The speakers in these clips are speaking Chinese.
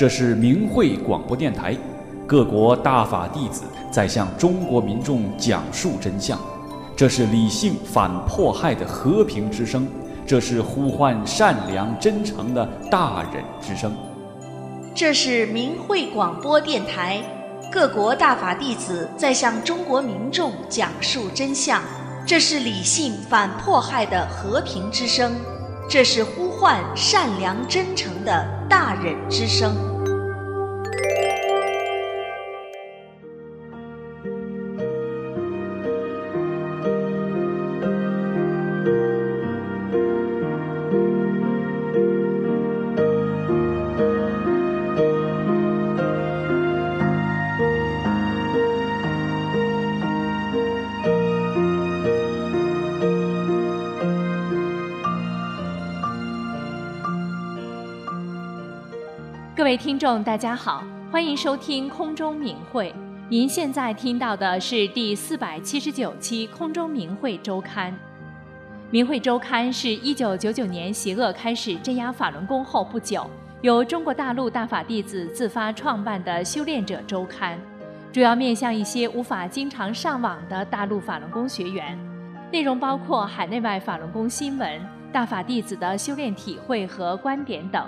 这是明慧广播电台，各国大法弟子在向中国民众讲述真相。这是理性反迫害的和平之声，这是呼唤善良真诚的大忍之声。 这是明慧广播电台，各国大法弟子在向中国民众讲述真相。这是理性反迫害的和平之声，这是呼唤善良真诚的大忍之声。 各位听众大家好，欢迎收听空中明慧。您现在听到的是第479期空中明慧周刊。明慧周刊是1999年邪恶开始镇压法轮功后不久，由中国大陆大法弟子自发创办的修炼者周刊，主要面向一些无法经常上网的大陆法轮功学员，内容包括海内外法轮功新闻、大法弟子的修炼体会和观点等。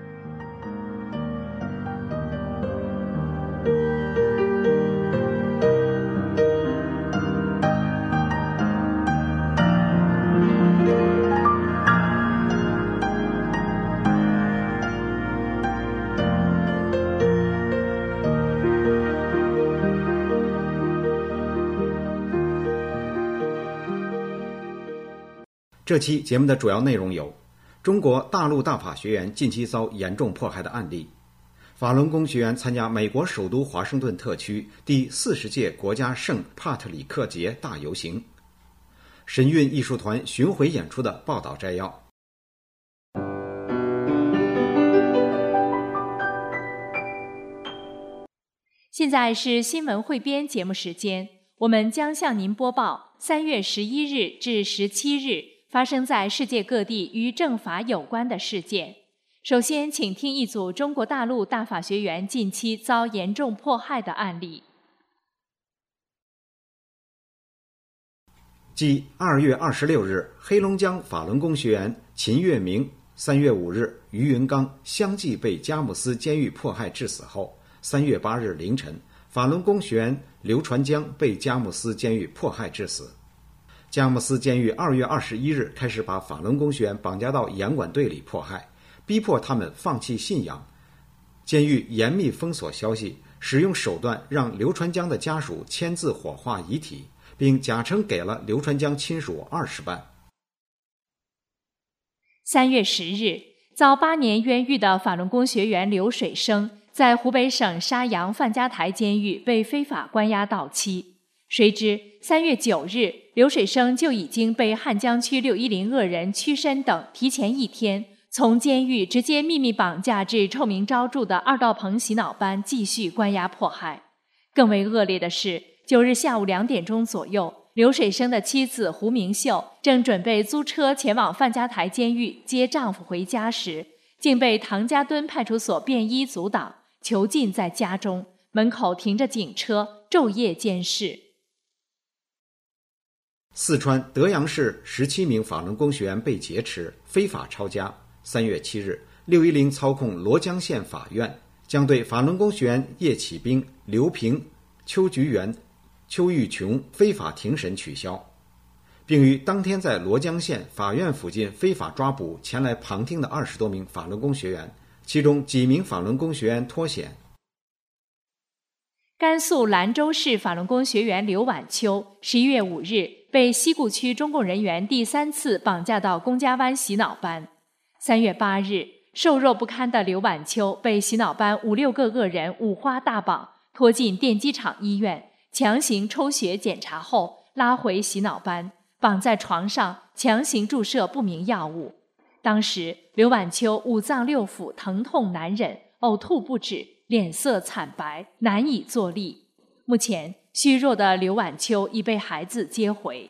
这期节目的主要内容有：中国大陆大法学员近期遭严重迫害的案例；法轮功学员参加美国首都华盛顿特区第40届国家圣帕特里克节大游行；神韵艺术团巡回演出的报道摘要。 现在是新闻汇编节目时间，我们将向您播报3月11日至17日发生在世界各地与正法有关的事件。首先，请听一组中国大陆大法学员近期遭严重迫害的案例。 即2月26日，黑龙江法轮功学员秦月明；3月5日，于云刚相继被佳木斯监狱迫害致死后，3月8日凌晨，法轮功学员刘传江被佳木斯监狱迫害致死。佳木斯监狱2月21日开始把法轮功学员绑架到严管队里迫害，逼迫他们放弃信仰。监狱严密封锁消息，使用手段让刘传江的家属签字火化遗体，并假称给了刘传江亲属20万。 3月10日，遭8年冤狱的法轮功学员刘水生在湖北省沙洋范家台监狱被非法关押到期。谁知3月9日，刘水生就已经被汉江区610恶人屈伸等提前一天从监狱直接秘密绑架至臭名昭著的二道棚洗脑班继续关押迫害。更为恶劣的是，9日下午2点钟左右，刘水生的妻子胡明秀正准备租车前往范家台监狱接丈夫回家时，竟被唐家墩派出所便衣阻挡，囚禁在家中，门口停着警车，昼夜监视。 四川德阳市17名法轮功学员被劫持，非法抄家。3月7日，610操控罗江县法院将对法轮功学员叶启兵、刘平、邱菊元、邱玉琼非法庭审取消，并于当天在罗江县法院附近非法抓捕前来旁听的20多名法轮功学员，其中几名法轮功学员脱险。 甘肃兰州市法轮功学员刘晚秋11月5日被西固区中共人员第3次绑架到公家湾洗脑班。3月8日，瘦弱不堪的刘晚秋被洗脑班5、6个恶人五花大绑，拖进电机厂医院，强行抽血检查后拉回洗脑班，绑在床上强行注射不明药物。当时刘晚秋五脏六腑疼痛难忍，呕吐不止，脸色惨白，难以坐立。目前虚弱的刘晚秋已被孩子接回。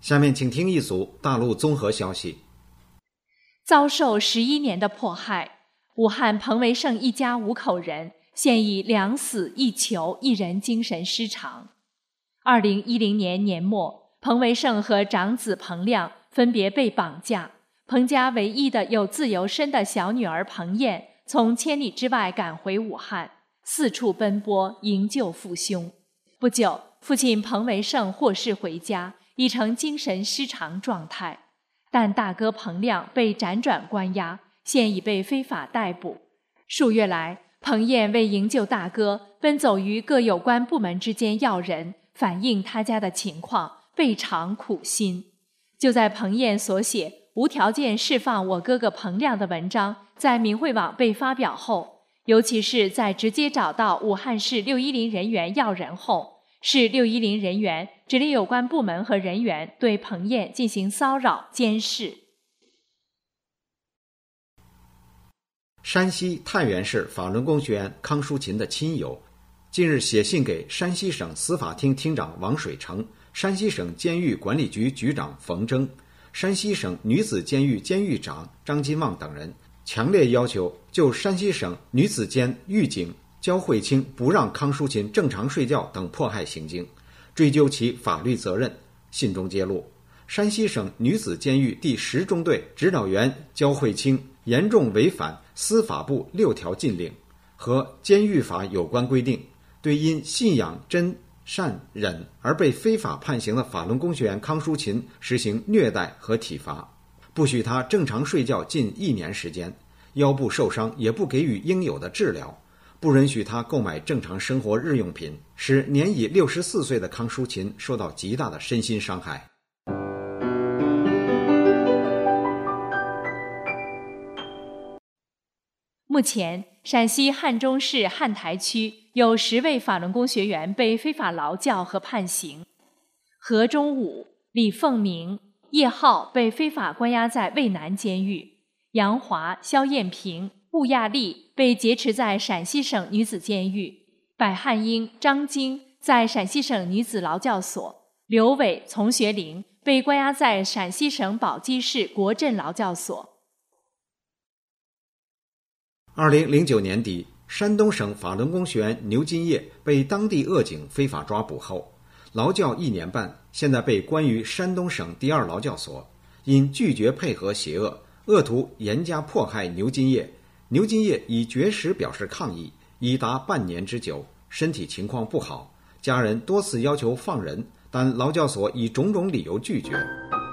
下面请听一组大陆综合消息。 遭受11年的迫害，武汉彭维胜一家5口人现已2死1囚，1人精神失常。2010年年末，彭维胜和长子彭亮分别被绑架，彭家唯一的有自由身的小女儿彭燕从千里之外赶回武汉，四处奔波营救父兄。不久，父亲彭维胜获释回家，已成精神失常状态。但大哥彭亮被辗转关押，现已被非法逮捕。数月来，彭燕为营救大哥，奔走于各有关部门之间要人，反映他家的情况，倍尝苦心。就在彭燕所写无条件释放我哥哥彭亮的文章在明慧网被发表后，尤其是在直接找到武汉市610人员要人后，市610人员指令有关部门和人员对彭燕进行骚扰监视。 山西太原市法轮功学员康淑琴的亲友近日写信给山西省司法厅厅长王水成、山西省监狱管理局局长冯征、山西省女子监狱监狱长张金旺等人，强烈要求就山西省女子监狱警焦慧清不让康淑琴正常睡觉等迫害行径，追究其法律责任。信中揭露，山西省女子监狱第10中队指导员焦慧清严重违反司法部6条禁令和监狱法有关规定，对因信仰真善忍而被非法判刑的法轮功学员康淑琴实行虐待和体罚，不许他正常睡觉近1年时间，腰部受伤也不给予应有的治疗，不允许他购买正常生活日用品，使年已64岁的康淑琴受到极大的身心伤害。 目前，陕西汉中市汉台区有10位法轮功学员被非法劳教和判刑。何忠武、李凤鸣、叶浩被非法关押在渭南监狱，杨华、肖艳平、兀亚丽被劫持在陕西省女子监狱，柏汉英、张晶在陕西省女子劳教所，刘伟、丛学玲被关押在陕西省宝鸡市国镇劳教所。 2009年底，山东省法轮功学员牛金业被当地恶警非法抓捕后，劳教1年半，现在被关于山东省第2劳教所。因拒绝配合邪恶，恶徒严加迫害牛金业，牛金业以绝食表示抗议，已达半年之久，身体情况不好，家人多次要求放人，但劳教所以种种理由拒绝。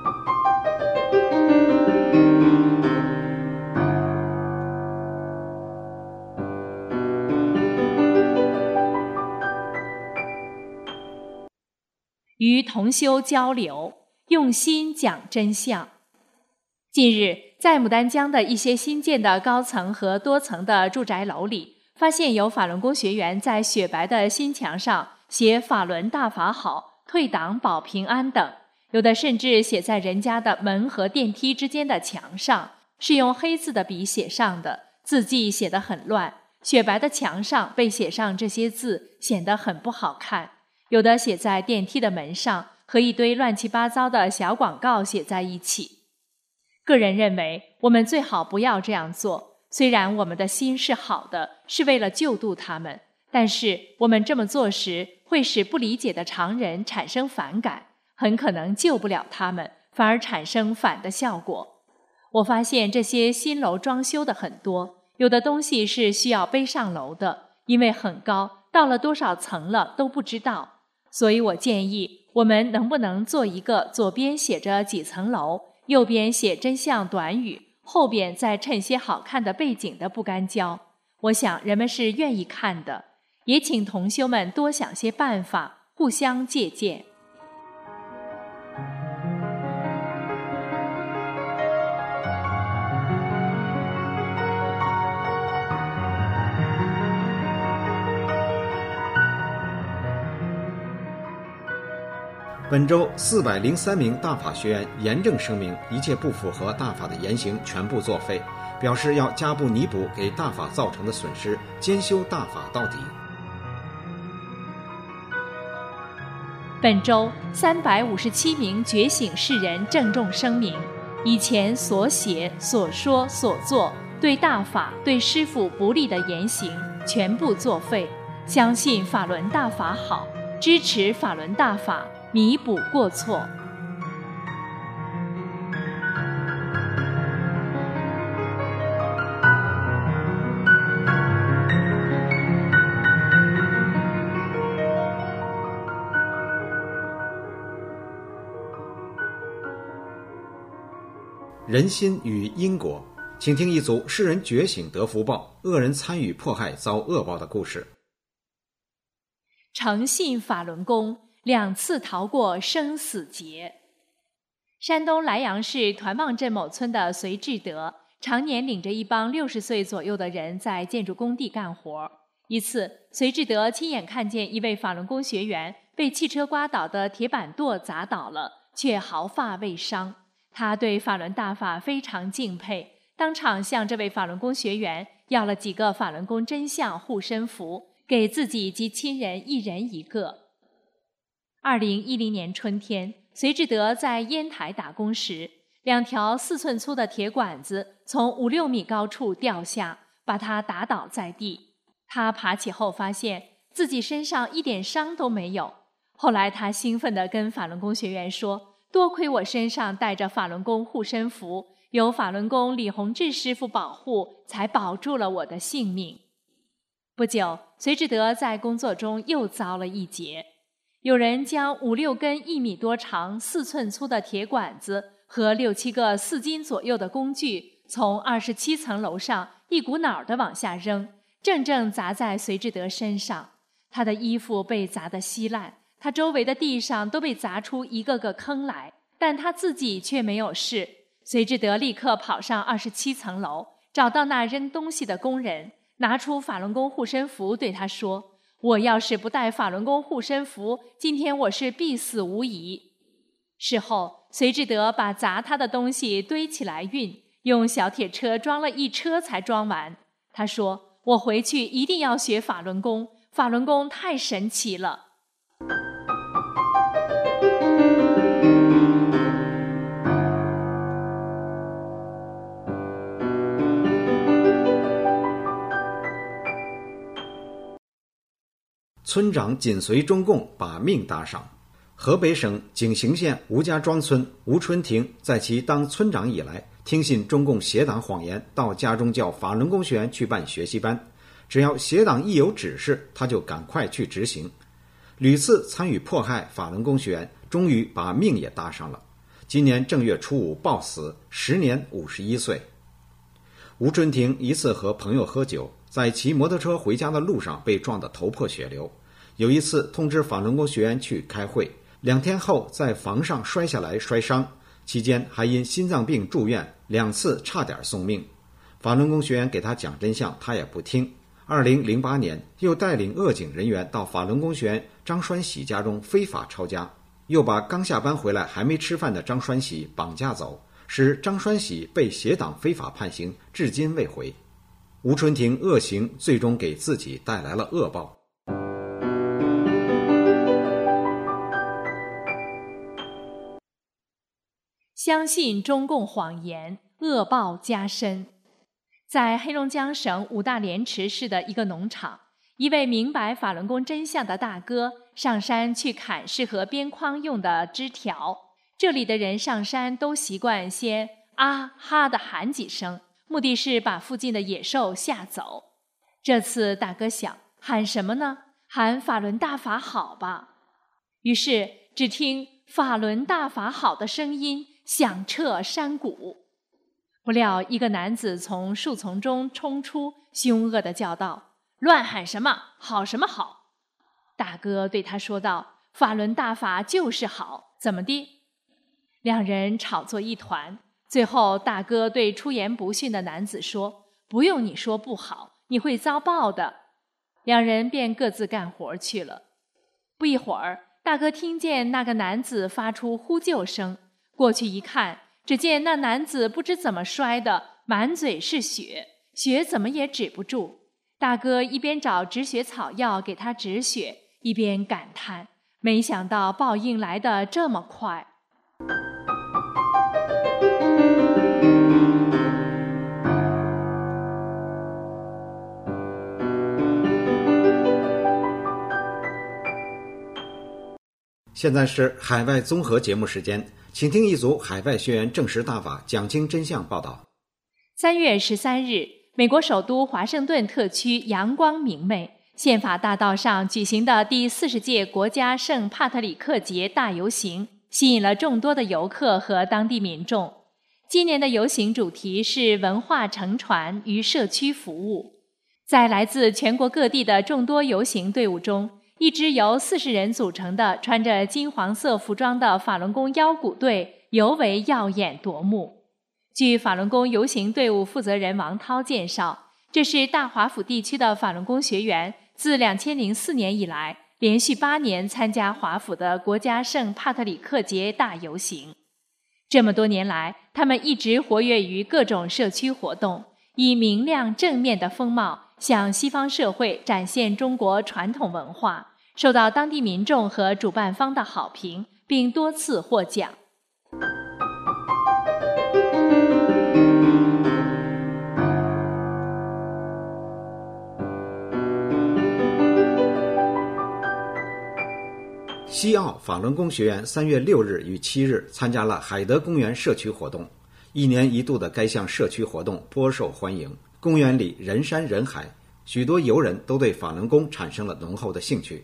与同修交流，用心讲真相。近日，在牡丹江的一些新建的高层和多层的住宅楼里，发现有法轮功学员在雪白的新墙上写"法轮大法好，退党保平安"等，有的甚至写在人家的门和电梯之间的墙上，是用黑字的笔写上的，字迹写得很乱，雪白的墙上被写上这些字，显得很不好看。有的写在电梯的门上，和一堆乱七八糟的小广告写在一起。个人认为，我们最好不要这样做。虽然我们的心是好的，是为了救度他们，但是我们这么做时，会使不理解的常人产生反感，很可能救不了他们，反而产生反的效果。我发现这些新楼装修的很多，有的东西是需要背上楼的，因为很高，到了多少层了都不知道。所以我建议我们能不能做一个左边写着几层楼，右边写真相短语，后边再衬些好看的背景的不干胶。我想人们是愿意看的，也请同修们多想些办法，互相借鉴。 本周403名大法学员严正声明，一切不符合大法的言行全部作废，表示要加步弥补给大法造成的损失，坚修大法到底。 本周357名觉醒世人郑重声明，以前所写、所说、所做对大法、对师父不利的言行全部作废，相信法轮大法好，支持法轮大法，弥补过错。 人心与因果，请听一组世人觉醒得福报，恶人参与迫害遭恶报的故事。 诚信法轮功2次逃过生死劫。山东莱阳市团望镇某村的隋志德，常年领着一帮60岁左右的人在建筑工地干活。一次，隋志德亲眼看见一位法轮功学员被汽车刮倒的铁板垛砸倒了，却毫发未伤。他对法轮大法非常敬佩，当场向这位法轮功学员要了几个法轮功真相护身符，给自己及亲人一人一个。2010年春天，隋志德在烟台打工时，2条4寸粗的铁管子从5、6米高处掉下，把他打倒在地。他爬起后发现自己身上一点伤都没有。后来他兴奋地跟法轮功学员说，多亏我身上带着法轮功护身符，有法轮功李洪志师傅保护，才保住了我的性命。不久，隋志德在工作中又遭了一劫。有人将5、6根1米多长、4寸粗的铁管子和6、7个4斤左右的工具，从27层楼上一股脑地往下扔，正正砸在隋志德身上。他的衣服被砸得稀烂，他周围的地上都被砸出一个个坑来，但他自己却没有事。隋志德立刻跑上27层楼，找到那扔东西的工人，拿出法轮功护身符对他说，我要是不带法轮功护身符，今天我是必死无疑。事后，隋志德把砸他的东西堆起来运，用小铁车装了一车才装完。他说，我回去一定要学法轮功，法轮功太神奇了。 村长紧随中共，把命搭上。河北省井陉县吴家庄村吴春亭在其当村长以来，听信中共邪党谎言，到家中叫法轮功学员去办学习班，只要邪党一有指示，他就赶快去执行。屡次参与迫害法轮功学员，终于把命也搭上了。今年正月初5暴死，时年51岁。吴春亭一次和朋友喝酒，在骑摩托车回家的路上被撞得头破血流。有一次通知法轮功学员去开会，2天后在房上摔下来摔伤，期间还因心脏病住院，2次差点送命。法轮功学员给他讲真相，他也不听。2008年又带领恶警人员到法轮功学员张栓喜家中非法抄家，又把刚下班回来还没吃饭的张栓喜绑架走，使张栓喜被邪党非法判刑，至今未回。吴春亭恶行最终给自己带来了恶报。 相信中共谎言，恶报加深。在黑龙江省五大连池市的一个农场，一位明白法轮功真相的大哥上山去砍适合边框用的枝条。这里的人上山都习惯先啊哈地喊几声，目的是把附近的野兽吓走。这次大哥想，喊什么呢？喊法轮大法好吧。于是只听法轮大法好的声音响彻山谷。不料一个男子从树丛中冲出，凶恶地叫道，乱喊什么？好什么好？大哥对他说道，法轮大法就是好，怎么的？两人吵作一团。最后大哥对出言不逊的男子说，不用你说不好，你会遭报的。两人便各自干活去了。不一会儿，大哥听见那个男子发出呼救声，过去一看，只见那男子不知怎么摔的，满嘴是血，血怎么也止不住。大哥一边找止血草药给他止血，一边感叹， 没想到报应来得这么快。 现在是海外综合节目时间，请听一组海外学员证实大法讲清真相报道。 3月13日，美国首都华盛顿特区阳光明媚，宪法大道上举行的第40届国家圣帕特里克节大游行吸引了众多的游客和当地民众。今年的游行主题是文化承传与社区服务。在来自全国各地的众多游行队伍中，一支由40人组成的穿着金黄色服装的法轮功腰鼓队尤为耀眼夺目。据法轮功游行队伍负责人王涛介绍，这是大华府地区的法轮功学员自2004年以来连续8年参加华府的国家圣帕特里克节大游行。这么多年来，他们一直活跃于各种社区活动，以明亮正面的风貌向西方社会展现中国传统文化，受到当地民众和主办方的好评，并多次获奖。 西澳法轮功学员3月6日与7日参加了海德公园社区活动。1年1度的该项社区活动颇受欢迎，公园里人山人海，许多游人都对法轮功产生了浓厚的兴趣。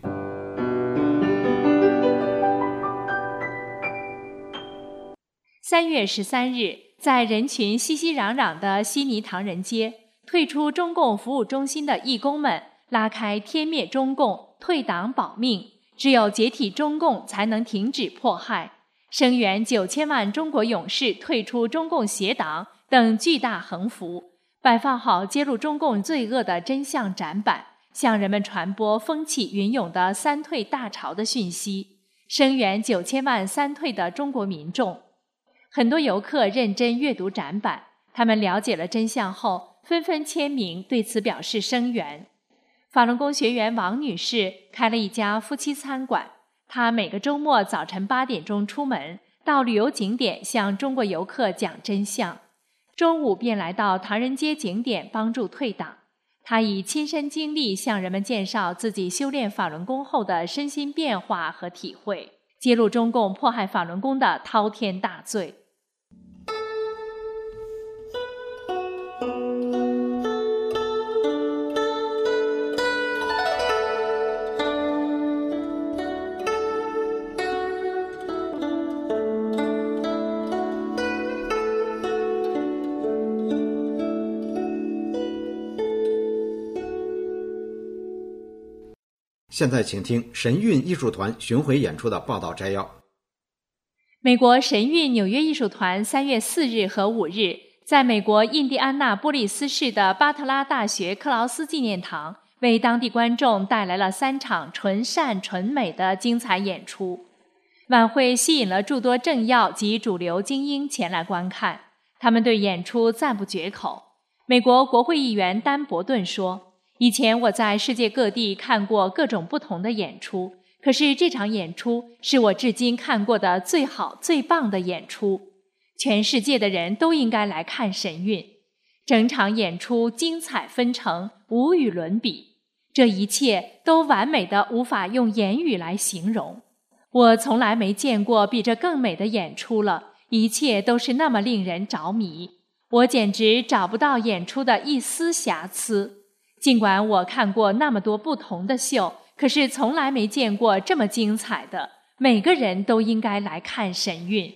3月13日，在人群熙熙攘攘的悉尼唐人街，退出中共服务中心的义工们拉开天灭中共，退党保命，只有解体中共才能停止迫害，声援9000万中国勇士退出中共邪党等巨大横幅，摆放好揭露中共罪恶的真相展板，向人们传播风起云涌的三退大潮的讯息，声援9000万三退的中国民众。很多游客认真阅读展板，他们了解了真相后，纷纷签名对此表示声援。法轮功学员王女士开了一家夫妻餐馆，她每个周末早晨8点钟出门，到旅游景点向中国游客讲真相，中午便来到唐人街景点帮助退党。她以亲身经历向人们介绍自己修炼法轮功后的身心变化和体会，揭露中共迫害法轮功的滔天大罪。 现在请听神韵艺术团巡回演出的报道摘要。 美国神韵纽约艺术团3月4日和5日在美国印第安纳波利斯市的巴特拉大学克劳斯纪念堂为当地观众带来了3场纯善纯美的精彩演出。晚会吸引了诸多政要及主流精英前来观看，他们对演出赞不绝口。美国国会议员丹伯顿说，以前我在世界各地看过各种不同的演出，可是这场演出是我至今看过的最好最棒的演出，全世界的人都应该来看神韵。整场演出精彩纷呈，无与伦比，这一切都完美的无法用言语来形容。我从来没见过比这更美的演出了，一切都是那么令人着迷，我简直找不到演出的一丝瑕疵。尽管我看过那么多不同的秀，可是从来没见过这么精彩的，每个人都应该来看神韵。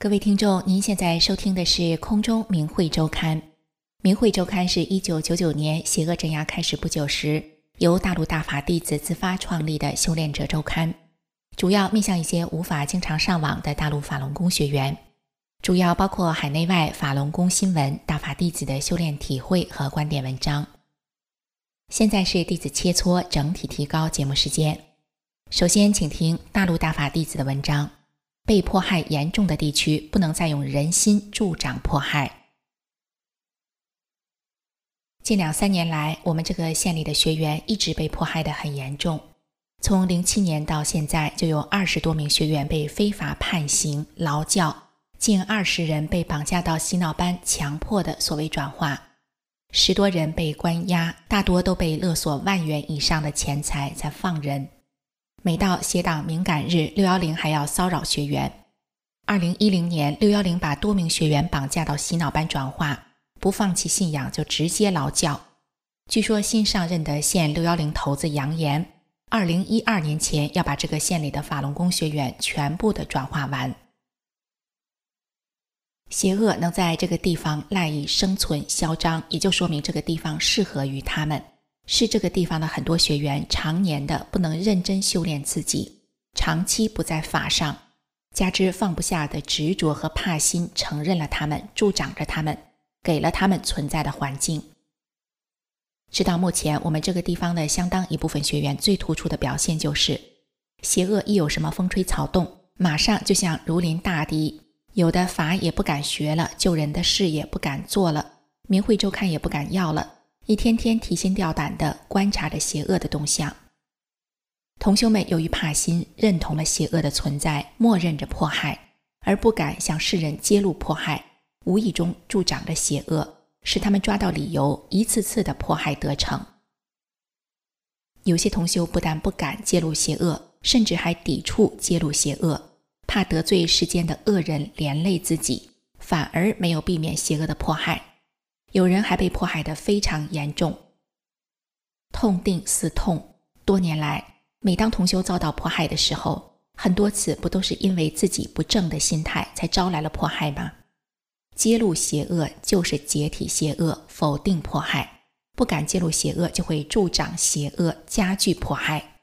各位听众，您现在收听的是空中明慧周刊。明慧周刊是1999年邪恶镇压开始不久时，由大陆大法弟子自发创立的修炼者周刊，主要面向一些无法经常上网的大陆法轮功学员，主要包括海内外法轮功新闻、大法弟子的修炼体会和观点文章。现在是弟子切磋整体提高节目时间。首先请听大陆大法弟子的文章，被迫害严重的地区不能再用人心助长迫害。近2-3年来，我们这个县里的学员一直被迫害得很严重。从07年到现在，就有20多名学员被非法判刑、劳教，近20人被绑架到洗脑班强迫的所谓转化，10多人被关押，大多都被勒索1万元以上的钱财才放人。每到邪党敏感日，610还要骚扰学员。2010年610把多名学员绑架到洗脑班转化，不放弃信仰就直接劳教。据说新上任的县610头子扬言2012年前要把这个县里的法轮功学员全部的转化完。邪恶能在这个地方赖以生存嚣张，也就说明这个地方适合于他们，是这个地方的很多学员常年的不能认真修炼自己，长期不在法上，加之放不下的执着和怕心承认了他们，助长着他们，给了他们存在的环境。直到目前，我们这个地方的相当一部分学员最突出的表现就是，邪恶一有什么风吹草动，马上就像如临大敌，有的法也不敢学了，救人的事也不敢做了，明慧周刊也不敢要了，一天天提心吊胆地观察着邪恶的动向。同修们由于怕心，认同了邪恶的存在，默认着迫害，而不敢向世人揭露迫害，无意中助长着邪恶，使他们抓到理由，一次次的迫害得逞。有些同修不但不敢揭露邪恶，甚至还抵触揭露邪恶，怕得罪世间的恶人连累自己，反而没有避免邪恶的迫害。有人还被迫害得非常严重。痛定思痛，多年来，每当同修遭到迫害的时候，很多次不都是因为自己不正的心态才招来了迫害吗？揭露邪恶就是解体邪恶，否定迫害，不敢揭露邪恶就会助长邪恶，加剧迫害。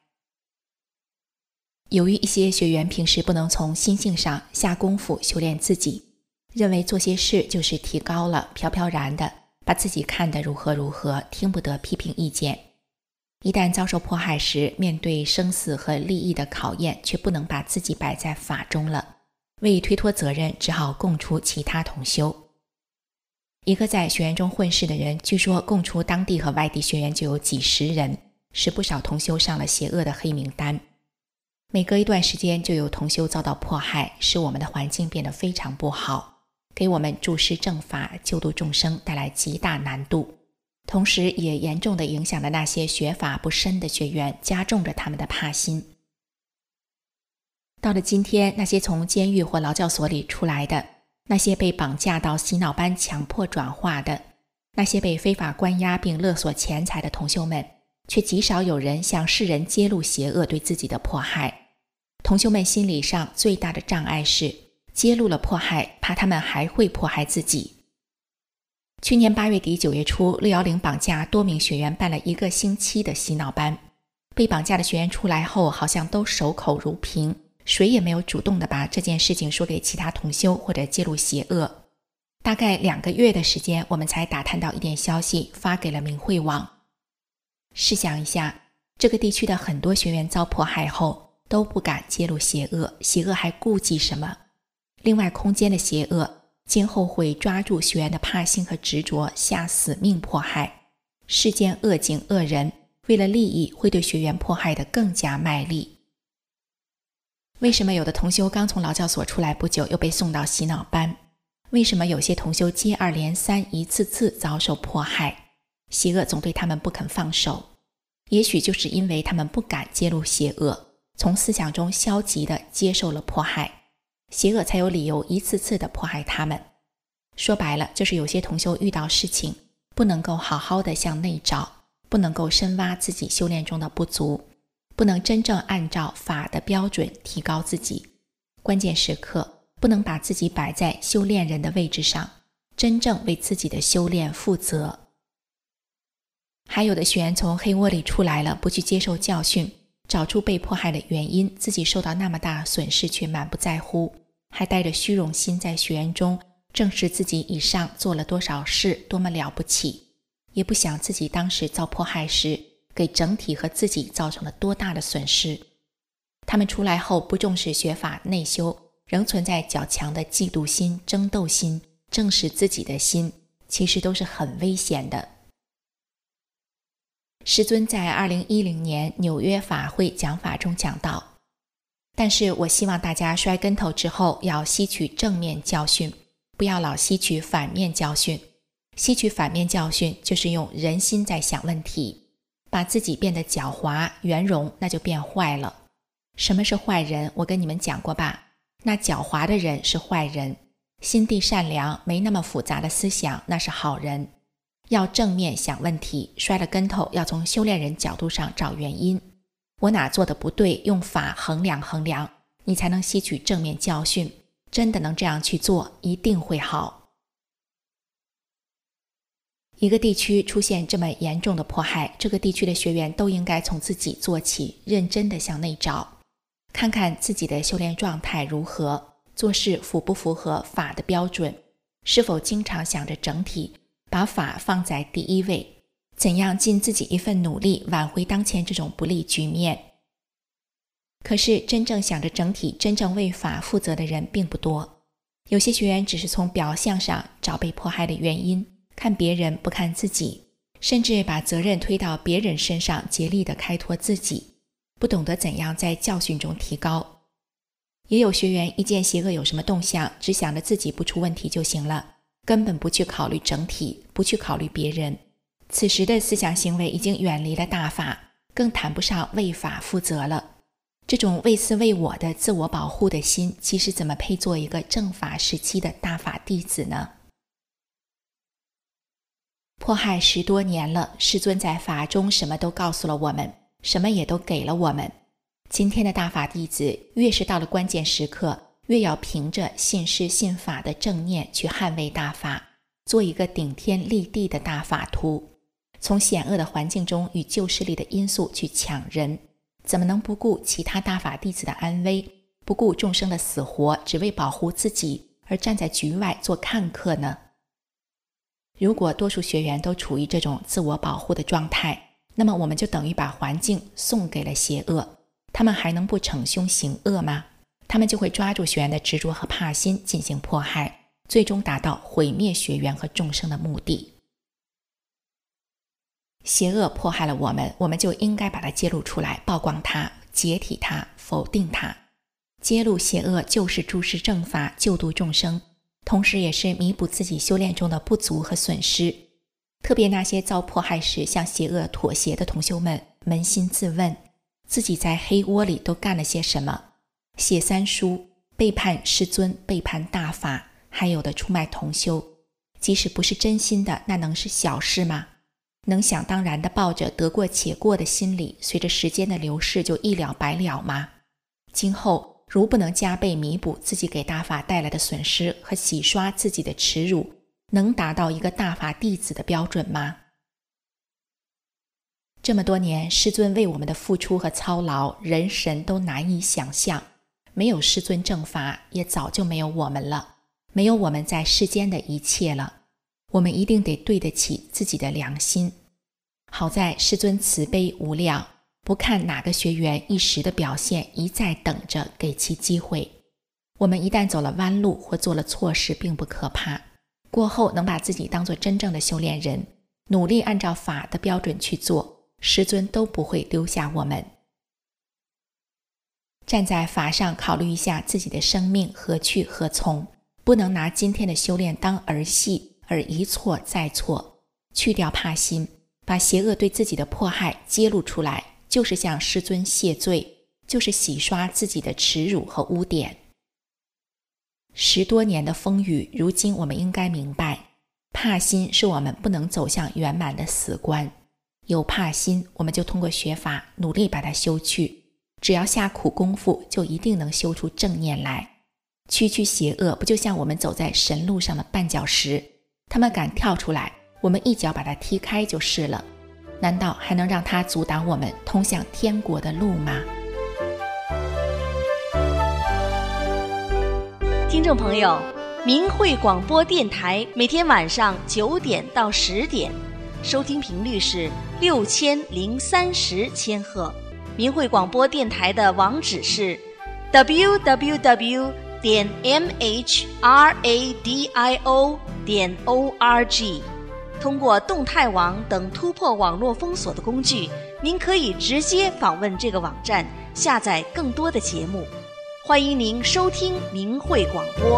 由于一些学员平时不能从心性上下功夫修炼自己，认为做些事就是提高了，飘飘然的把自己看得如何如何，听不得批评意见。一旦遭受迫害时，面对生死和利益的考验，却不能把自己摆在法中了，为推脱责任，只好供出其他同修。一个在学员中混世的人，据说供出当地和外地学员就有几十人，使不少同修上了邪恶的黑名单。每隔一段时间就有同修遭到迫害，使我们的环境变得非常不好，给我们注释正法、救度众生带来极大难度，同时也严重地影响了那些学法不深的学员，加重着他们的怕心。到了今天，那些从监狱或劳教所里出来的，那些被绑架到洗脑班强迫转化的，那些被非法关押并勒索钱财的同修们，却极少有人向世人揭露邪恶对自己的迫害。同修们心理上最大的障碍是，揭露了迫害，怕他们还会迫害自己。去年8月底9月初，610绑架多名学员办了1个星期的洗脑班，被绑架的学员出来后好像都守口如瓶，谁也没有主动地把这件事情说给其他同修或者揭露邪恶。大概2个月的时间，我们才打探到一点消息，发给了明慧网。试想一下，这个地区的很多学员遭迫害后都不敢揭露邪恶，邪恶还顾忌什么？另外，空间的邪恶今后会抓住学员的怕心和执着，下死命迫害。世间恶境恶人为了利益会对学员迫害得更加卖力。为什么有的同修刚从劳教所出来不久又被送到洗脑班？为什么有些同修接二连三一次次遭受迫害？邪恶总对他们不肯放手。也许就是因为他们不敢揭露邪恶，从思想中消极地接受了迫害，邪恶才有理由一次次地迫害他们。说白了，就是有些同修遇到事情不能够好好地向内找，不能够深挖自己修炼中的不足，不能真正按照法的标准提高自己，关键时刻不能把自己摆在修炼人的位置上，真正为自己的修炼负责。还有的学员从黑窝里出来了，不去接受教训，找出被迫害的原因，自己受到那么大损失却满不在乎，还带着虚荣心在学员中证实自己以上做了多少事，多么了不起，也不想自己当时遭迫害时给整体和自己造成了多大的损失。他们出来后不重视学法内修，仍存在较强的嫉妒心、争斗心、正视自己的心，其实都是很危险的。师尊在2010年纽约法会讲法中讲到，但是我希望大家摔跟头之后要吸取正面教训，不要老吸取反面教训。吸取反面教训就是用人心在想问题，把自己变得狡猾圆融，那就变坏了。什么是坏人？我跟你们讲过吧，那狡猾的人是坏人，心地善良没那么复杂的思想那是好人。要正面想问题，摔了跟头要从修炼人角度上找原因，我哪做的不对，用法衡量衡量，你才能吸取正面教训。真的能这样去做，一定会好。一个地区出现这么严重的迫害，这个地区的学员都应该从自己做起，认真地向内找，看看自己的修炼状态如何，做事符不符合法的标准，是否经常想着整体，把法放在第一位，怎样尽自己一份努力挽回当前这种不利局面。可是真正想着整体，真正为法负责的人并不多。有些学员只是从表象上找被迫害的原因，看别人不看自己，甚至把责任推到别人身上，竭力地开脱自己，不懂得怎样在教训中提高。也有学员一见邪恶有什么动向，只想着自己不出问题就行了，根本不去考虑整体，不去考虑别人。此时的思想行为已经远离了大法，更谈不上为法负责了。这种为私为我的自我保护的心，其实怎么配做一个正法时期的大法弟子呢？迫害10多年了，师尊在法中什么都告诉了我们，什么也都给了我们。今天的大法弟子，越是到了关键时刻，越要凭着信师信法的正念去捍卫大法，做一个顶天立地的大法徒，从险恶的环境中与旧势力的因素去抢人，怎么能不顾其他大法弟子的安危，不顾众生的死活，只为保护自己而站在局外做看客呢？如果多数学员都处于这种自我保护的状态，那么我们就等于把环境送给了邪恶，他们还能不逞凶行恶吗？他们就会抓住学员的执着和怕心进行迫害，最终达到毁灭学员和众生的目的。邪恶迫害了我们，我们就应该把它揭露出来，曝光它，解体它，否定它。揭露邪恶就是注视正法，救度众生，同时也是弥补自己修炼中的不足和损失。特别那些遭迫害时向邪恶妥协的同修们，扪心自问，自己在黑窝里都干了些什么？写3书，背叛师尊，背叛大法，还有的出卖同修，即使不是真心的，那能是小事吗？能想当然地抱着得过且过的心理，随着时间的流逝就一了百了吗？今后如不能加倍弥补自己给大法带来的损失和洗刷自己的耻辱，能达到一个大法弟子的标准吗？这么多年，师尊为我们的付出和操劳，人神都难以想象。没有师尊正法，也早就没有我们了，没有我们在世间的一切了。我们一定得对得起自己的良心。好在师尊慈悲无量，不看哪个学员一时的表现，一再等着给其机会。我们一旦走了弯路或做了错事，并不可怕，过后能把自己当作真正的修炼人，努力按照法的标准去做，师尊都不会丢下我们。站在法上考虑一下自己的生命何去何从，不能拿今天的修炼当儿戏而一错再错。去掉怕心，把邪恶对自己的迫害揭露出来，就是向师尊谢罪，就是洗刷自己的耻辱和污点。10多年的风雨，如今我们应该明白，怕心是我们不能走向圆满的死关。有怕心，我们就通过学法努力把它修去，只要下苦功夫，就一定能修出正念来。 区区邪恶不就像我们走在神路上的绊脚石，他们敢跳出来，我们一脚把它踢开就是了。难道还能让它阻挡我们通向天国的路吗？ 听众朋友，明慧广播电台每天晚上9点到10点，收听频率是6030千赫。明慧广播电台的网址是 www.mhradio.org。通过动态网等突破网络封锁的工具，您可以直接访问这个网站，下载更多的节目。欢迎您收听明慧广播。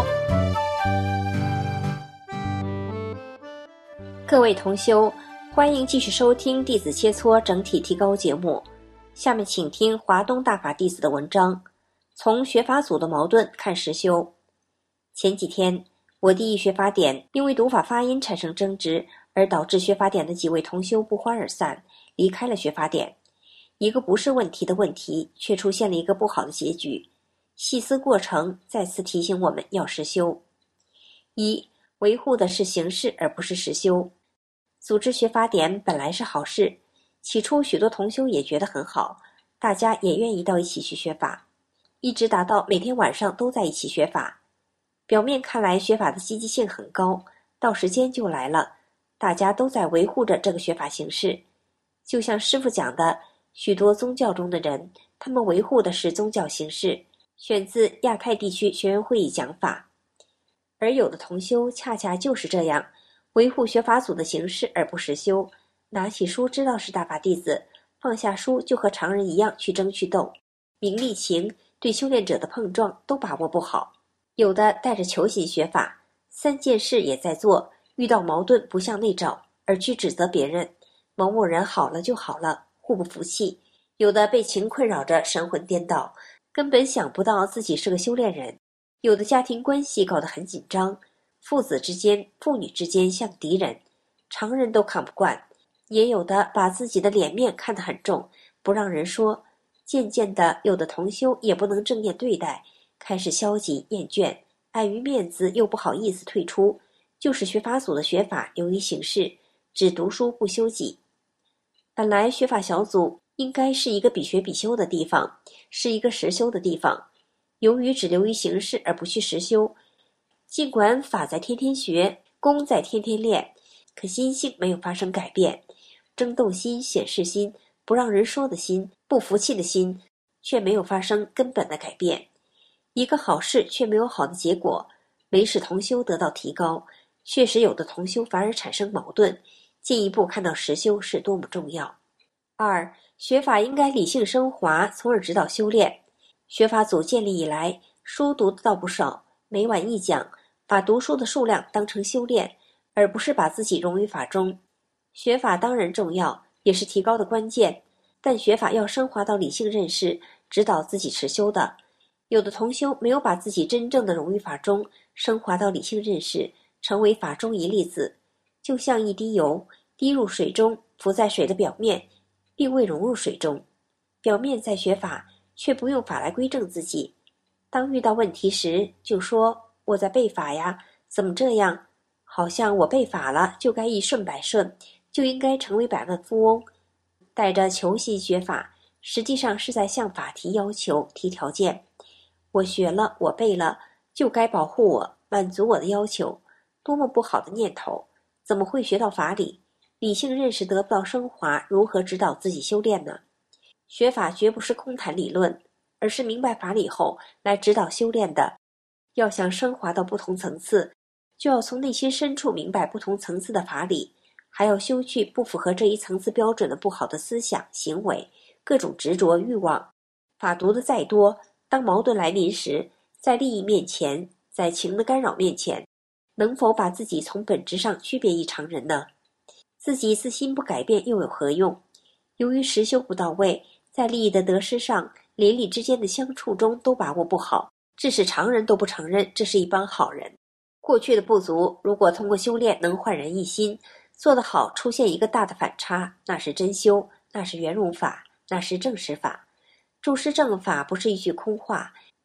各位同修，欢迎继续收听弟子切磋整体提高节目。下面请听华东大法弟子的文章，从学法组的矛盾看实修。前几天，我地学法典因为读法发音产生争执，而导致学法典的几位同修不欢而散，离开了学法典。一个不是问题的问题，却出现了一个不好的结局。细思过程，再次提醒我们要实修。一，维护的是形式而不是实修。组织学法典本来是好事，起初许多同修也觉得很好，大家也愿意到一起去学法，一直达到每天晚上都在一起学法。表面看来学法的积极性很高，到时间就来了，大家都在维护着这个学法形式。就像师父讲的，许多宗教中的人，他们维护的是宗教形式，选自亚太地区学员会议讲法。而有的同修恰恰就是这样，维护学法组的形式而不实修，拿起书知道是大法弟子，放下书就和常人一样去争去斗，名利情对修炼者的碰撞都把握不好。有的带着求心学法，3件事也在做，遇到矛盾不向内找，而去指责别人，某某人好了就好了，互不服气。有的被情困扰着神魂颠倒，根本想不到自己是个修炼人。有的家庭关系搞得很紧张，父子之间、父女之间像敌人，常人都看不惯。也有的把自己的脸面看得很重，不让人说。渐渐的，有的同修也不能正面对待，开始消极厌倦，碍于面子又不好意思退出，就是学法组的学法流于形式，只读书不修己。本来学法小组应该是一个比学比修的地方，是一个实修的地方，由于只流于形式而不去实修，尽管法在天天学，功在天天练，可心性没有发生改变，争斗心、显示心、不让人说的心、不服气的心，却没有发生根本的改变。一个好事却没有好的结果，没使同修得到提高，确实有的同修反而产生矛盾，进一步看到实修是多么重要。2，学法应该理性升华，从而指导修炼。学法组建立以来，书读得倒不少，每晚一讲，把读书的数量当成修炼，而不是把自己融于法中。学法当然重要，也是提高的关键，但学法要升华到理性认识，指导自己持修的。有的同修没有把自己真正的融于法中，升华到理性认识，成为法中一粒子，就像一滴油滴入水中，浮在水的表面，并未融入水中。表面在学法，却不用法来归正自己。当遇到问题时，就说我在背法呀，怎么这样？好像我背法了，就该一顺百顺，就应该成为百万富翁。带着求心学法，实际上是在向法提要求、提条件。我学了，我背了，就该保护我，满足我的要求。多么不好的念头！怎么会学到法理？理性认识得不到升华，如何指导自己修炼呢？学法绝不是空谈理论，而是明白法理后来指导修炼的。要想升华到不同层次，就要从内心深处明白不同层次的法理，还要修去不符合这一层次标准的不好的思想、行为、各种执着、欲望。法读的再多，当矛盾来临时，在利益面前，在情的干扰面前，能否把自己从本质上区别于常人呢？自己自心不改变又有何用？由于实修不到位，在利益的得失上，邻里之间的相处中都把握不好，致使常人都不承认这是一帮好人。过去的不足，如果通过修炼能焕然一新，做得好，出现一个大的反差，那是真修，那是圆融法，那是正实法。注释正法不是一句空话，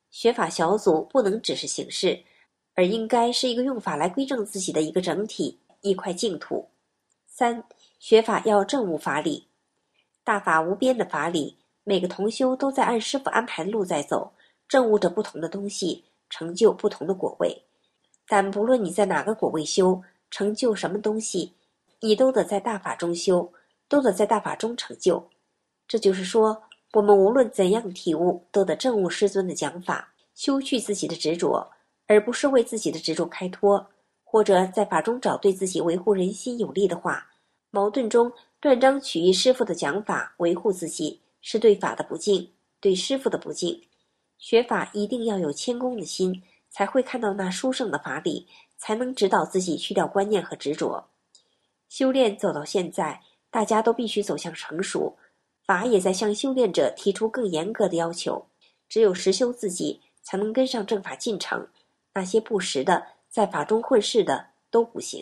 学法小组不能只是形式，而应该是一个用法来规正自己的一个整体，一块净土。3. 学法要正悟法理。大法无边的法理，每个同修都在按师父安排的路在走，正悟着不同的东西，成就不同的果位。但不论你在哪个果位修，成就什么东西，你都得在大法中修，都得在大法中成就。这就是说，我们无论怎样体悟，都得正悟师尊的讲法，修去自己的执着，而不是为自己的执着开脱，或者在法中找对自己维护人心有利的话。矛盾中断章取义师父的讲法维护自己，是对法的不敬，对师父的不敬。学法一定要有谦恭的心，才会看到那殊胜的法理，才能指导自己去掉观念和执着。修炼走到现在，大家都必须走向成熟，法也在向修炼者提出更严格的要求。只有实修自己，才能跟上正法进程，那些不实的，在法中混世的都不行。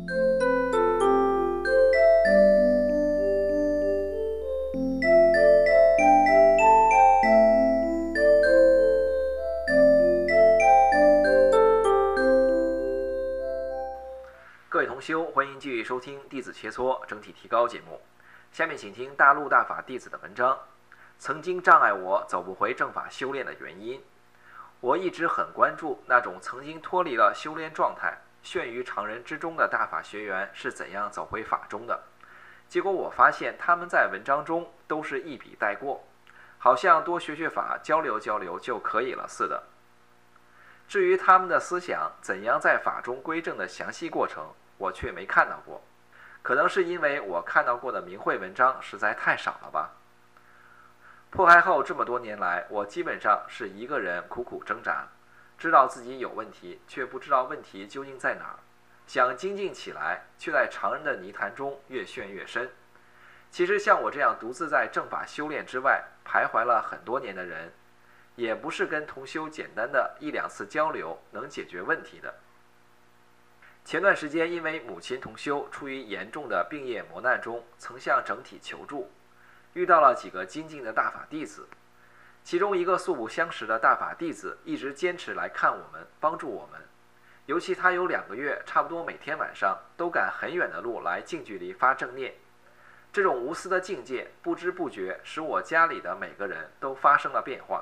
各位同修，欢迎继续收听弟子切磋整体提高节目。下面请听大陆大法弟子的文章。曾经障碍我走不回正法修炼的原因。我一直很关注那种曾经脱离了修炼状态，眩于常人之中的大法学员是怎样走回法中的。结果我发现他们在文章中都是一笔带过，好像多学学法交流交流就可以了似的。至于他们的思想怎样在法中归正的详细过程，我却没看到过。可能是因为我看到过的明慧文章实在太少了吧。迫害后这么多年来，我基本上是一个人苦苦挣扎，知道自己有问题，却不知道问题究竟在哪儿，想精进起来，却在常人的泥潭中越陷越深。其实像我这样独自在正法修炼之外徘徊了很多年的人，也不是跟同修简单的1、2次交流能解决问题的。前段时间因为母亲同修处于严重的病业磨难中，曾向整体求助，遇到了几个精进的大法弟子，其中一个素不相识的大法弟子一直坚持来看我们，帮助我们。尤其他有2个月，差不多每天晚上都赶很远的路来近距离发正念。这种无私的境界，不知不觉使我家里的每个人都发生了变化。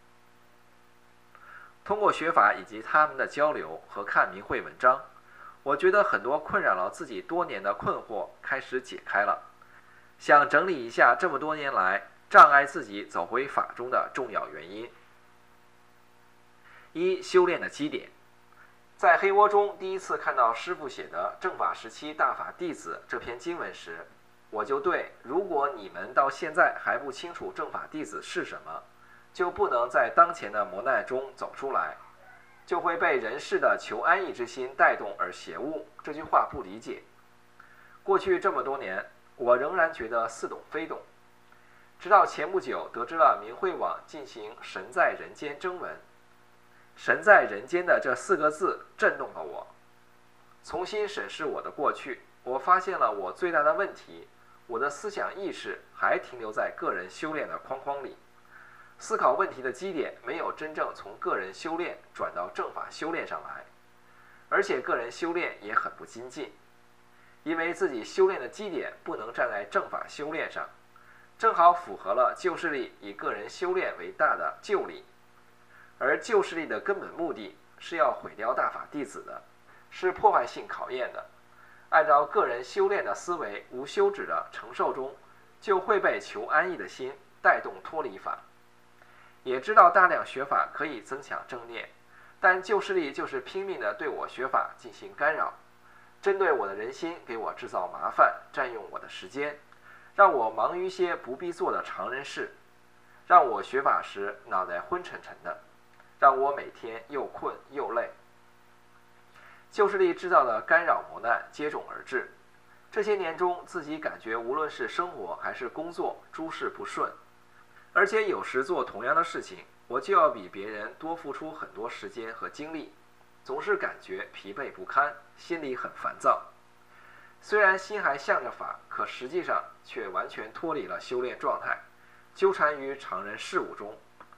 通过学法以及他们的交流和看明慧文章，我觉得很多困扰了自己多年的困惑开始解开了。想整理一下这么多年来障碍自己走回法中的重要原因。1、修炼的基点。在黑窝中第一次看到师父写的《正法时期大法弟子》这篇经文时，我就对如果你们到现在还不清楚正法弟子是什么，就不能在当前的磨难中走出来，就会被人世的求安逸之心带动而邪误，这句话不理解。过去这么多年，我仍然觉得似懂非懂，直到前不久得知了明慧网进行神在人间征文，神在人间的这4个字震动了我。重新审视我的过去，我发现了我最大的问题，我的思想意识还停留在个人修炼的框框里，思考问题的基点没有真正从个人修炼转到正法修炼上来，而且个人修炼也很不精进，因为自己修炼的基点不能站在正法修炼上，正好符合了旧势力以个人修炼为大的旧理，而旧势力的根本目的是要毁掉大法弟子的，是破坏性考验的。按照个人修炼的思维无休止的承受中，就会被求安逸的心带动脱离法。也知道大量学法可以增强正念，但旧势力就是拼命地对我学法进行干扰，针对我的人心，给我制造麻烦，占用我的时间，让我忙于些不必做的常人事，让我学法时脑袋昏沉沉的，让我每天又困又累。旧势力制造的干扰磨难接踵而至，这些年中自己感觉无论是生活还是工作诸事不顺，而且有时做同样的事情，我就要比别人多付出很多时间和精力，总是感觉疲惫不堪，心里很烦躁。虽然心还向着法，可实际上却完全脱离了修炼状态，纠缠于常人事物中，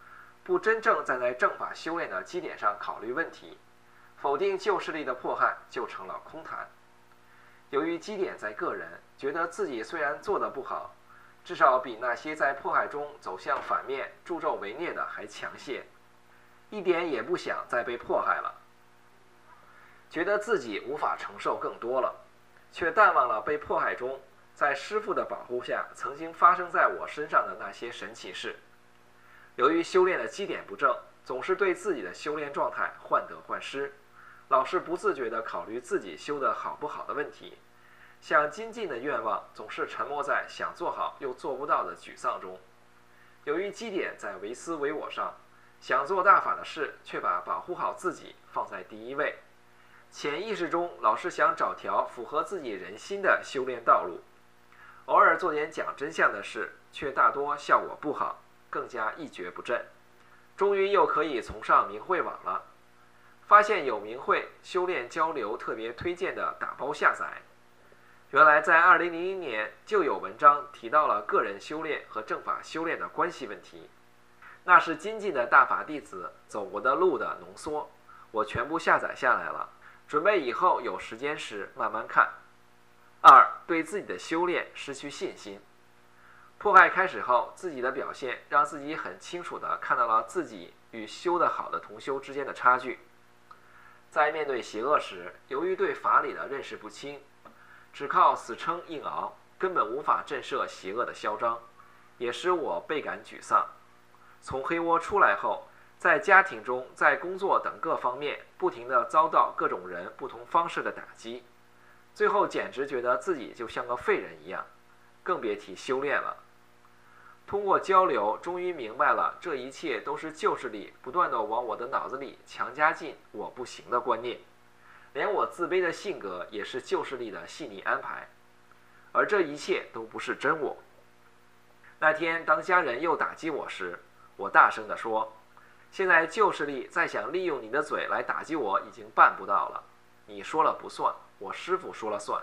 不真正站在正法修炼的基点上考虑问题，否定旧势力的迫害就成了空谈。由于基点在个人，觉得自己虽然做得不好，至少比那些在迫害中走向反面、助纣为虐的还强些，一点也不想再被迫害了，觉得自己无法承受更多了，却淡忘了被迫害中在师父的保护下曾经发生在我身上的那些神奇事。由于修炼的基点不正，总是对自己的修炼状态患得患失，老是不自觉地考虑自己修得好不好的问题，想精进的愿望总是沉没在想做好又做不到的沮丧中。由于基点在唯私唯我上，想做大法的事却把保护好自己放在第一位，潜意识中老是想找条符合自己人心的修炼道路，偶尔做点讲真相的事，却大多效果不好，更加一蹶不振。终于又可以从上明慧网了，发现有明慧修炼交流特别推荐的打包下载。原来在2001年就有文章提到了个人修炼和正法修炼的关系问题，那是精进的大法弟子走过的路的浓缩，我全部下载下来了，准备以后有时间时慢慢看。2. 对自己的修炼失去信心。迫害开始后，自己的表现让自己很清楚地看到了自己与修得好的同修之间的差距。在面对邪恶时，由于对法理的认识不清，只靠死撑硬熬，根本无法震慑邪恶的嚣张，也使我倍感沮丧。从黑窝出来后，在家庭中、在工作等各方面不停地遭到各种人不同方式的打击，最后简直觉得自己就像个废人一样，更别提修炼了。通过交流，终于明白了这一切都是旧势力不断地往我的脑子里强加进我不行的观念，连我自卑的性格也是旧势力的细腻安排，而这一切都不是真我。那天当家人又打击我时，我大声地说，现在旧势力再想利用你的嘴来打击我已经办不到了，你说了不算，我师父说了算。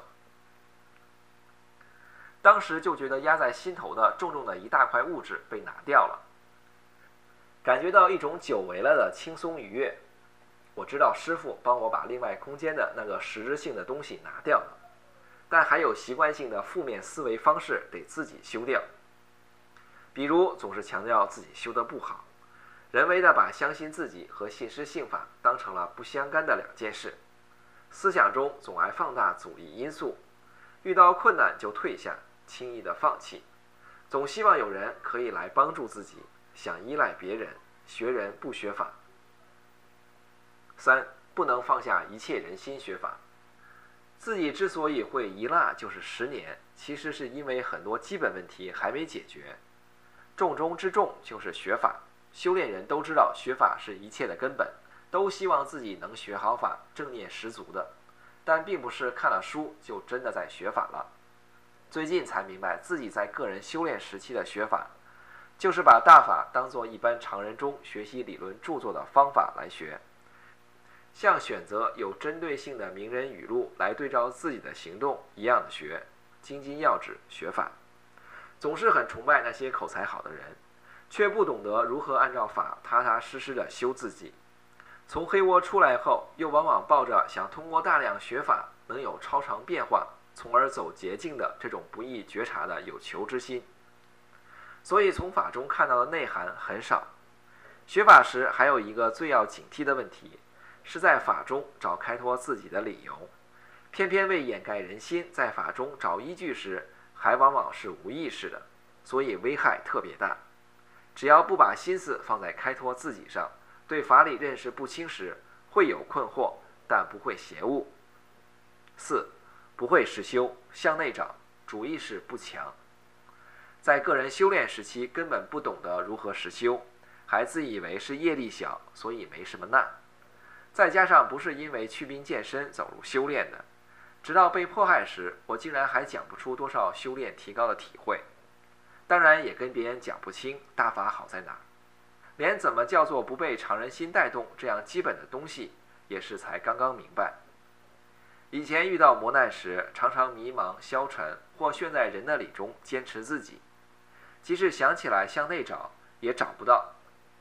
当时就觉得压在心头的重重的一大块物质被拿掉了，感觉到一种久违了的轻松愉悦。我知道师父帮我把另外空间的那个实质性的东西拿掉了，但还有习惯性的负面思维方式得自己修掉，比如总是强调自己修得不好，人为的把相信自己和信师信法当成了不相干的两件事，思想中总爱放大阻力因素，遇到困难就退下，轻易的放弃，总希望有人可以来帮助自己，想依赖别人，学人不学法。3. 不能放下一切人心学法。自己之所以会一落就是10年，其实是因为很多基本问题还没解决。重中之重就是学法，修炼人都知道学法是一切的根本，都希望自己能学好法，正念十足的，但并不是看了书就真的在学法了。最近才明白自己在个人修炼时期的学法，就是把大法当作一般常人中学习理论著作的方法来学，像选择有针对性的名人语录来对照自己的行动一样的学，精精要旨学法。总是很崇拜那些口才好的人，却不懂得如何按照法踏踏实实地修自己。从黑窝出来后，又往往抱着想通过大量学法能有超常变化，从而走捷径的这种不易觉察的有求之心，所以从法中看到的内涵很少。学法时还有一个最要警惕的问题，是在法中找开脱自己的理由，偏偏为掩盖人心，在法中找依据时还往往是无意识的，所以危害特别大。只要不把心思放在开脱自己上，对法理认识不清时会有困惑，但不会邪误。4. 不会实修，向内找，主意识不强。在个人修炼时期根本不懂得如何实修，还自以为是业力小，所以没什么难。再加上不是因为祛病健身走入修炼的，直到被迫害时，我竟然还讲不出多少修炼提高的体会，当然也跟别人讲不清大法好在哪儿，连怎么叫做不被常人心带动这样基本的东西也是才刚刚明白。以前遇到磨难时，常常迷茫消沉，或陷在人的理中坚持自己，即使想起来向内找也找不到。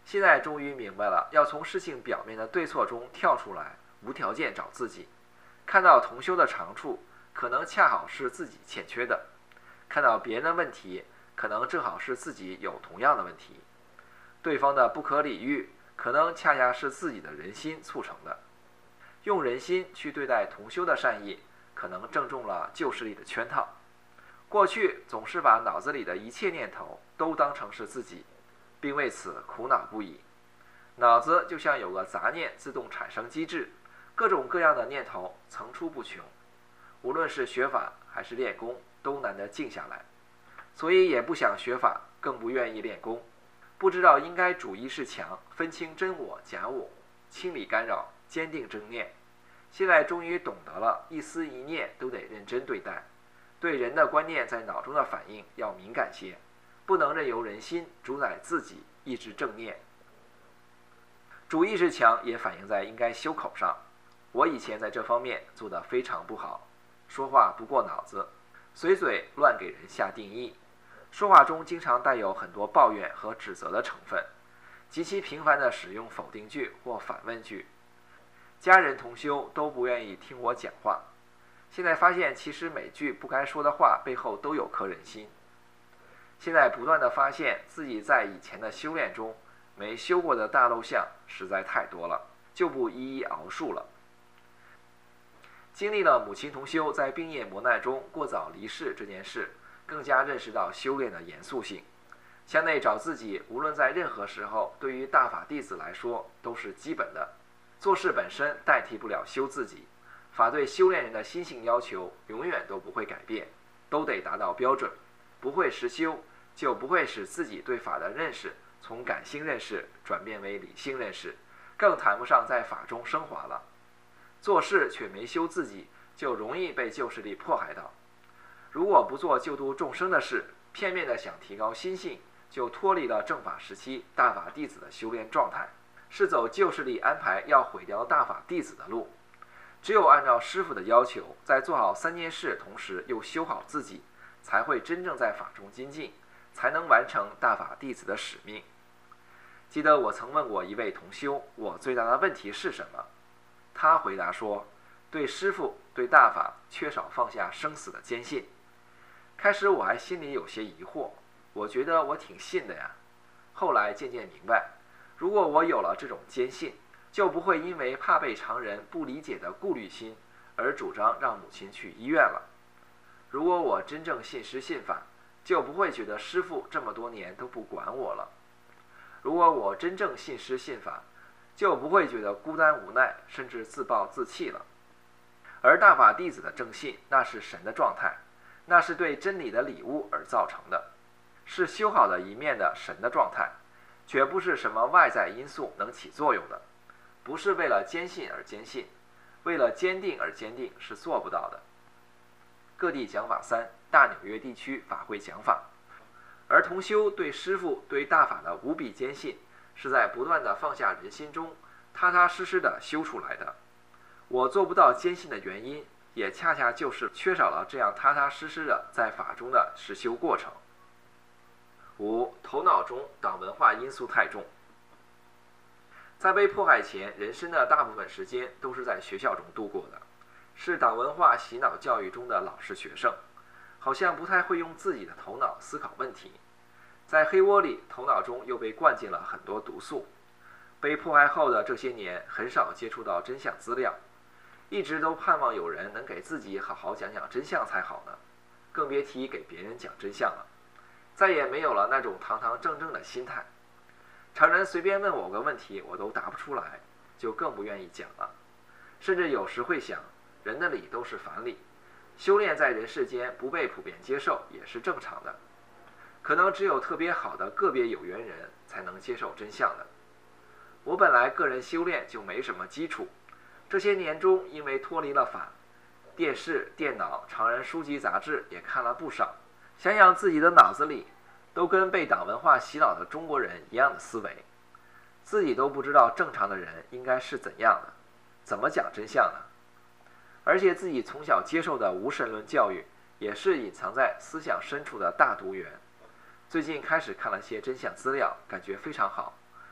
现在终于明白了，要从事情表面的对错中跳出来，无条件找自己。看到同修的长处，可能恰好是自己欠缺的；看到别人的问题，可能正好是自己有同样的问题。对方的不可理喻，可能恰恰是自己的人心促成的。用人心去对待同修的善意，可能正中了旧势力的圈套。过去总是把脑子里的一切念头都当成是自己，并为此苦恼不已。脑子就像有个杂念自动产生机制，各种各样的念头层出不穷。无论是学法还是练功，都难得静下来，所以也不想学法，更不愿意练功。不知道应该主意识强，分清真我假我，清理干扰，坚定正念。现在终于懂得了，一丝一念都得认真对待，对人的观念在脑中的反应要敏感些，不能任由人心主宰自己，抑制正念。主意识强也反映在应该修口上，我以前在这方面做得非常不好，说话不过脑子，随嘴乱给人下定义，说话中经常带有很多抱怨和指责的成分，极其频繁地使用否定句或反问句。家人同修都不愿意听我讲话，现在发现其实每句不该说的话背后都有颗人心。现在不断地发现自己在以前的修炼中没修过的大漏项实在太多了，就不一一熬述了。经历了母亲同修在病业磨难中过早离世这件事，更加认识到修炼的严肃性。向内找自己，无论在任何时候，对于大法弟子来说都是基本的。做事本身代替不了修自己，法对修炼人的心性要求永远都不会改变，都得达到标准。不会实修，就不会使自己对法的认识从感性认识转变为理性认识，更谈不上在法中升华了。做事却没修自己，就容易被旧势力迫害到。如果不做救度众生的事，片面的想提高心性，就脱离了正法时期大法弟子的修炼状态，是走旧势力安排要毁掉大法弟子的路。只有按照师父的要求，在做好3件事同时又修好自己，才会真正在法中精进，才能完成大法弟子的使命。记得我曾问过一位同修，我最大的问题是什么？他回答说，对师父对大法缺少放下生死的坚信。开始我还心里有些疑惑，我觉得我挺信的呀。后来渐渐明白，如果我有了这种坚信，就不会因为怕被常人不理解的顾虑心而主张让母亲去医院了。如果我真正信师信法，就不会觉得师父这么多年都不管我了。如果我真正信师信法，就不会觉得孤单无奈，甚至自暴自弃了。而大法弟子的正信，那是神的状态，那是对真理的礼物而造成的，是修好的一面的神的状态，绝不是什么外在因素能起作用的。不是为了坚信而坚信，为了坚定而坚定，是做不到的。各地讲法3，大纽约地区法会讲法。而同修对师父对大法的无比坚信，是在不断的放下人心中踏踏实实的修出来的。我做不到坚信的原因，也恰恰就是缺少了这样踏踏实实的在法中的实修过程。5. 头脑中党文化因素太重。在被迫害前，人生的大部分时间都是在学校中度过的，是党文化洗脑教育中的老实学生，好像不太会用自己的头脑思考问题。在黑窝里，头脑中又被灌进了很多毒素。被迫害后的这些年，很少接触到真相资料，一直都盼望有人能给自己好好讲讲真相才好呢，更别提给别人讲真相了。再也没有了那种堂堂正正的心态。常人随便问我个问题，我都答不出来，就更不愿意讲了。甚至有时会想，人的理都是反理，修炼在人世间不被普遍接受也是正常的。可能只有特别好的个别有缘人才能接受真相的。我本来个人修炼就没什么基础，这些年中因为脱离了法，电视、电脑、常人书籍杂志也看了不少，想想自己的脑子里都跟被党文化洗脑的中国人一样的思维，自己都不知道正常的人应该是怎样的，怎么讲真相呢？而且自己从小接受的无神论教育也是隐藏在思想深处的大毒源。最近开始看了些真相资料，感觉非常好，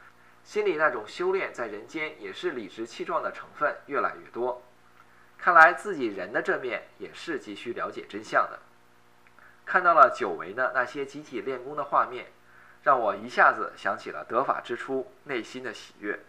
心里那种修炼在人间也是理直气壮的成分越来越多。看来自己人的这面也是急需了解真相的。看到了久违的那些集体练功的画面，让我一下子想起了得法之初内心的喜悦。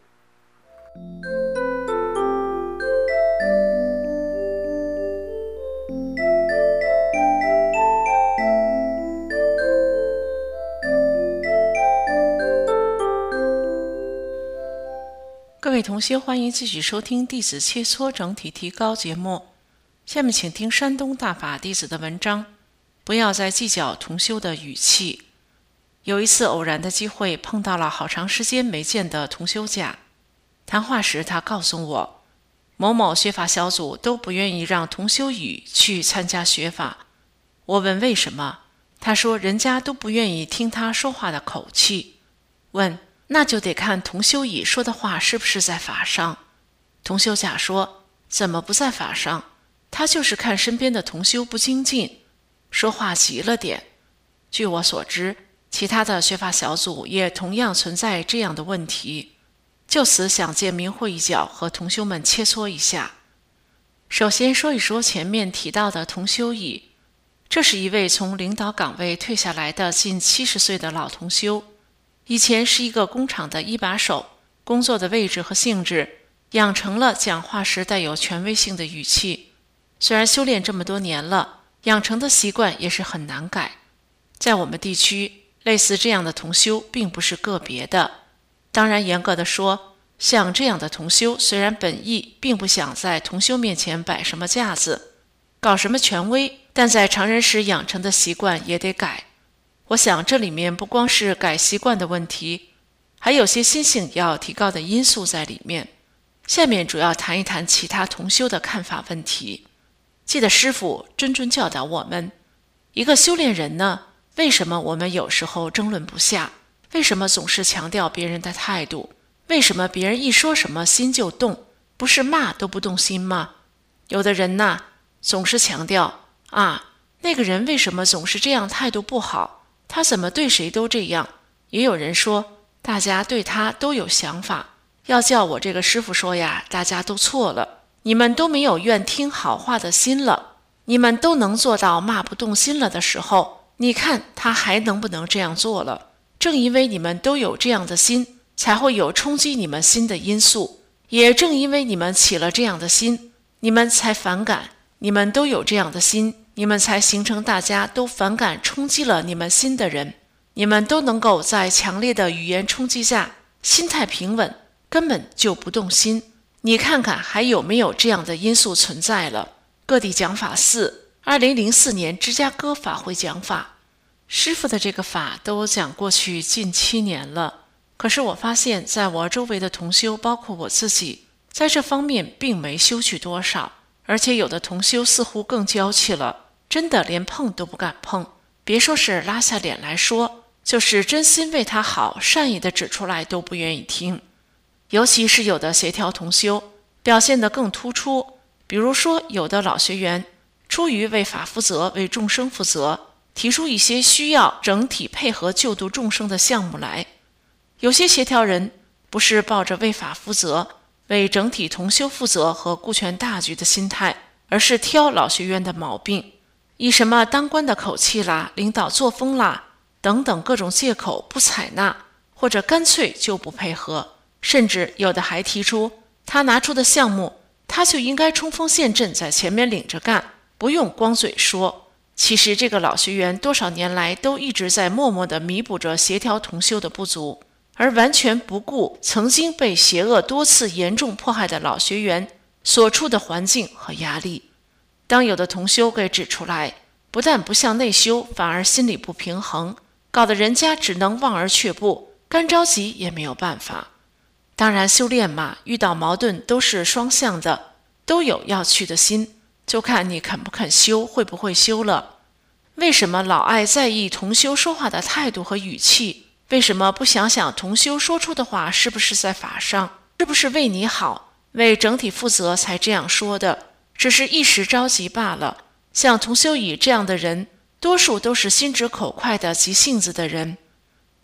各位同学，欢迎继续收听弟子切磋整体提高节目。下面请听山东大法弟子的文章，不要再计较同修的语气。有一次偶然的机会碰到了好长时间没见的同修甲，谈话时他告诉我，某某学法小组都不愿意让同修语去参加学法。我问为什么，他说人家都不愿意听他说话的口气。问那就得看同修乙说的话是不是在法上。同修甲说怎么不在法上，他就是看身边的同修不精进，说话急了点。据我所知，其他的学法小组也同样存在这样的问题，就此想借明慧一角和同修们切磋一下。首先说一说前面提到的同修乙，这是一位从领导岗位退下来的近70岁的老同修，以前是一个工厂的一把手，工作的位置和性质养成了讲话时带有权威性的语气。虽然修炼这么多年了，养成的习惯也是很难改。在我们地区，类似这样的同修并不是个别的。当然严格的说，像这样的同修虽然本意并不想在同修面前摆什么架子，搞什么权威，但在常人时养成的习惯也得改。我想这里面不光是改习惯的问题，还有些心性要提高的因素在里面。下面主要谈一谈其他同修的看法问题。记得师父谆谆教导我们，一个修炼人呢，为什么我们有时候争论不下？为什么总是强调别人的态度？为什么别人一说什么心就动？不是骂都不动心吗？有的人呢，总是强调那个人为什么总是这样态度不好？他怎么对谁都这样？也有人说，大家对他都有想法，要叫我这个师父说呀，大家都错了。你们都没有愿听好话的心了，你们都能做到骂不动心了的时候，你看他还能不能这样做了？正因为你们都有这样的心，才会有冲击你们心的因素，也正因为你们起了这样的心，你们才反感。你们都有这样的心，你们才形成大家都反感冲击了你们心的人。你们都能够在强烈的语言冲击下心态平稳，根本就不动心。你看看还有没有这样的因素存在了。各地讲法4 2004年芝加哥法会讲法，师父的这个法都讲过去近7年了，可是我发现在我周围的同修，包括我自己，在这方面并没修去多少，而且有的同修似乎更娇气了，真的连碰都不敢碰，别说是拉下脸来说，就是真心为他好，善意的指出来都不愿意听。尤其是有的协调同修表现得更突出，比如说有的老学员出于为法负责、为众生负责，提出一些需要整体配合救度众生的项目来。有些协调人不是抱着为法负责、为整体同修负责和顾全大局的心态，而是挑老学员的毛病，以什么当官的口气啦、领导作风啦等等各种借口不采纳，或者干脆就不配合。甚至有的还提出，他拿出的项目，他就应该冲锋陷阵，在前面领着干，不用光嘴说。其实这个老学员多少年来都一直在默默地弥补着协调同修的不足，而完全不顾曾经被邪恶多次严重迫害的老学员所处的环境和压力。当有的同修给指出来，不但不向内修，反而心里不平衡，搞得人家只能望而却步，干着急也没有办法。当然修炼嘛，遇到矛盾都是双向的，都有要去的心，就看你肯不肯修，会不会修了。为什么老爱在意同修说话的态度和语气？为什么不想想同修说出的话是不是在法上，是不是为你好，为整体负责才这样说的，只是一时着急罢了。像同修乙这样的人，多数都是心直口快的急性子的人。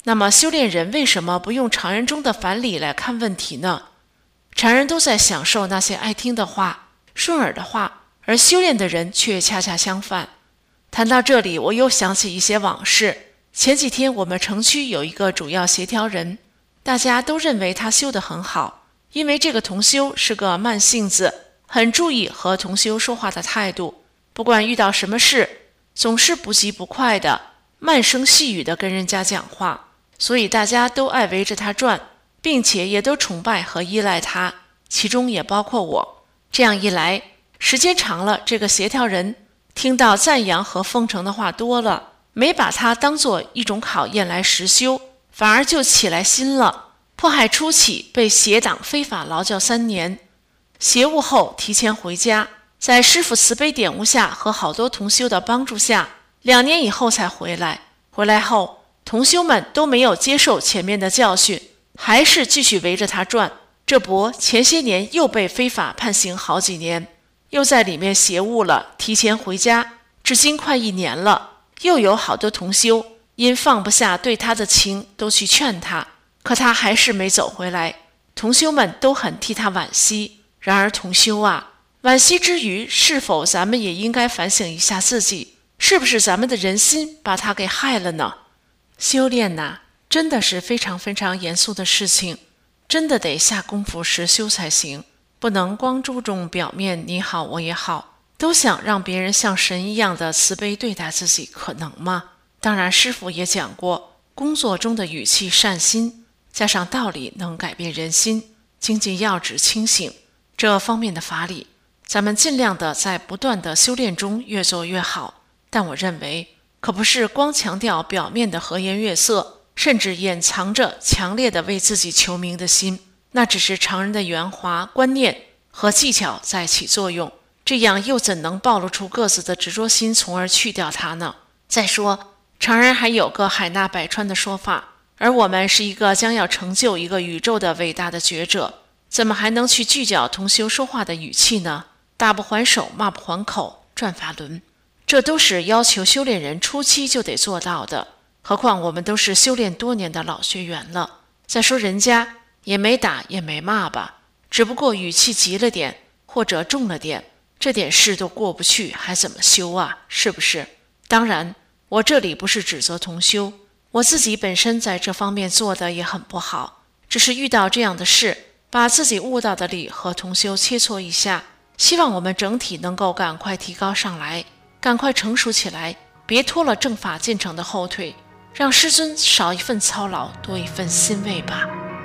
那么修炼人为什么不用常人中的反理来看问题呢？常人都在享受那些爱听的话、顺耳的话，而修炼的人却恰恰相反。谈到这里，我又想起一些往事。前几天我们城区有一个主要协调人，大家都认为他修得很好，因为这个同修是个慢性子，很注意和同修说话的态度，不管遇到什么事，总是不急不快的，慢声细语的跟人家讲话，所以大家都爱围着他转，并且也都崇拜和依赖他，其中也包括我。这样一来，时间长了，这个协调人听到赞扬和奉承的话多了，没把它当作一种考验来实修，反而就起来心了。迫害初起，被邪党非法劳教3年，邪悟后提前回家，在师父慈悲点悟下和好多同修的帮助下，2年以后才回来。回来后，同修们都没有接受前面的教训，还是继续围着他转。这不，前些年又被非法判刑好几年，又在里面邪悟了，提前回家，至今快1年了。又有好多同修因放不下对他的情，都去劝他，可他还是没走回来。同修们都很替他惋惜。然而同修啊，惋惜之余，是否咱们也应该反省一下自己，是不是咱们的人心把他给害了呢？修炼呐，真的是非常非常严肃的事情，真的得下功夫实修才行，不能光注重表面，你好我也好，都想让别人像神一样的慈悲对待自己，可能吗？当然师父也讲过，工作中的语气善心加上道理能改变人心，精进要旨清醒，这方面的法理咱们尽量的在不断的修炼中越做越好。但我认为可不是光强调表面的和颜悦色，甚至掩藏着强烈的为自己求名的心，那只是常人的圆滑观念和技巧在起作用，这样又怎能暴露出各自的执着心，从而去掉它呢？再说常人还有个海纳百川的说法，而我们是一个将要成就一个宇宙的伟大的觉者，怎么还能去计较同修说话的语气呢？打不还手，骂不还口，转法轮，这都是要求修炼人初期就得做到的，何况我们都是修炼多年的老学员了。再说人家也没打也没骂吧，只不过语气急了点或者重了点，这点事都过不去，还怎么修啊？是不是？当然我这里不是指责同修，我自己本身在这方面做的也很不好，只是遇到这样的事，把自己悟到的理和同修切磋一下，希望我们整体能够赶快提高上来，赶快成熟起来，别拖了正法进程的后腿，让师尊少一份操劳，多一份欣慰吧。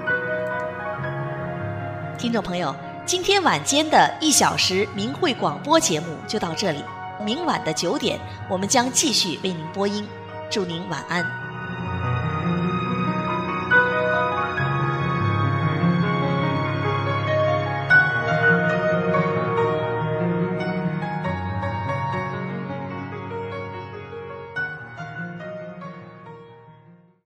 听众朋友，今天晚间的1小时明慧广播节目就到这里，明晚的9点我们将继续为您播音，祝您晚安。